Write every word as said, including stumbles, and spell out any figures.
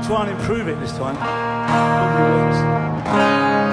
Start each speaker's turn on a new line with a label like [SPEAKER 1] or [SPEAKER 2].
[SPEAKER 1] try and improve it this time. Hopefully it works.